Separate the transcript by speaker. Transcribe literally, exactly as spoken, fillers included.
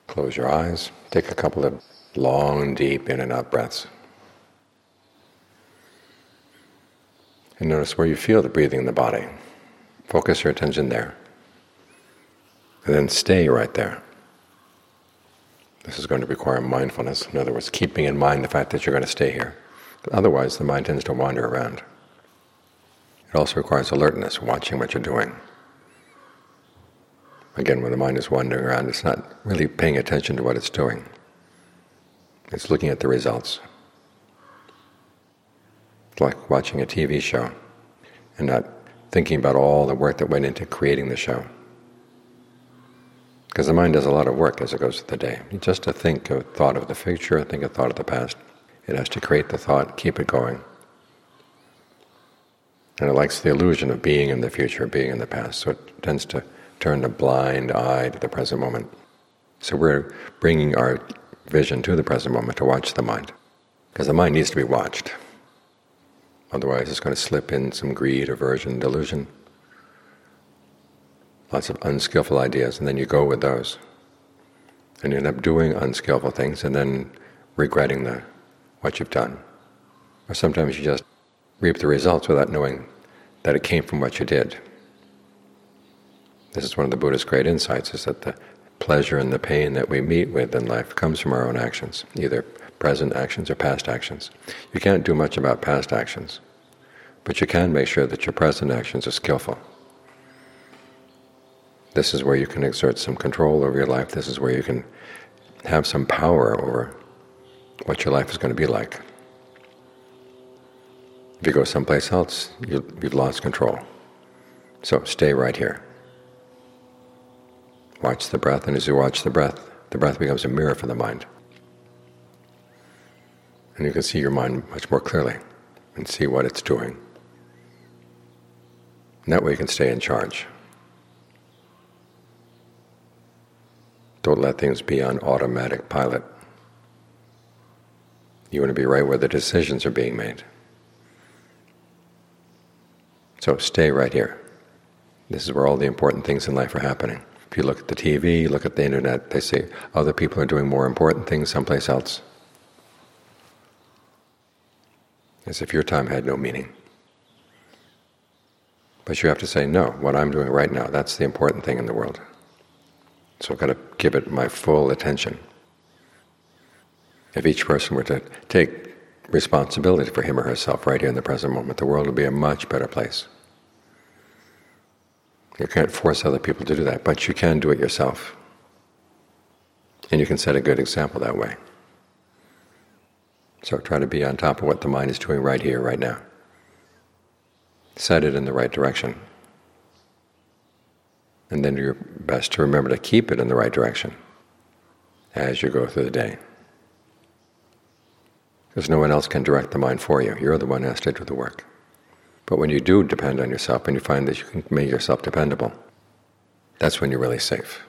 Speaker 1: Close your eyes. Take a couple of long, deep in and out breaths. And notice where you feel the breathing in the body. Focus your attention there. And then stay right there. This is going to require mindfulness. In other words, keeping in mind the fact that you're going to stay here. Otherwise, the mind tends to wander around. It also requires alertness, watching what you're doing. Again, when the mind is wandering around, it's not really paying attention to what it's doing. It's looking at the results. It's like watching a T V show and not thinking about all the work that went into creating the show. Because the mind does a lot of work as it goes through the day. Just to think a thought of the future, think a thought of the past. It has to create the thought, keep it going. And it likes the illusion of being in the future, being in the past, so it tends to turn a blind eye to the present moment. So we're bringing our vision to the present moment to watch the mind. Because the mind needs to be watched. Otherwise it's going to slip in some greed, aversion, delusion. Lots of unskillful ideas, and then you go with those. And you end up doing unskillful things and then regretting the, what you've done. Or sometimes you just reap the results without knowing that it came from what you did. This is one of the Buddha's great insights, is that the pleasure and the pain that we meet with in life comes from our own actions, either present actions or past actions. You can't do much about past actions, but you can make sure that your present actions are skillful. This is where you can exert some control over your life. This is where you can have some power over what your life is going to be like. If you go someplace else, you, you've lost control. So stay right here. Watch the breath, and as you watch the breath, the breath becomes a mirror for the mind. And you can see your mind much more clearly and see what it's doing. And that way you can stay in charge. Don't let things be on automatic pilot. You want to be right where the decisions are being made. So stay right here. This is where all the important things in life are happening. If you look at the T V, look at the internet, they say other people are doing more important things someplace else. As if your time had no meaning. But you have to say, no, what I'm doing right now, that's the important thing in the world. So I've got to give it my full attention. If each person were to take responsibility for him or herself right here in the present moment, the world would be a much better place. You can't force other people to do that, but you can do it yourself. And you can set a good example that way. So try to be on top of what the mind is doing right here, right now. Set it in the right direction. And then do your best to remember to keep it in the right direction as you go through the day. Because no one else can direct the mind for you. You're the one who has to do the work. But when you do depend on yourself and you find that you can make yourself dependable, that's when you're really safe.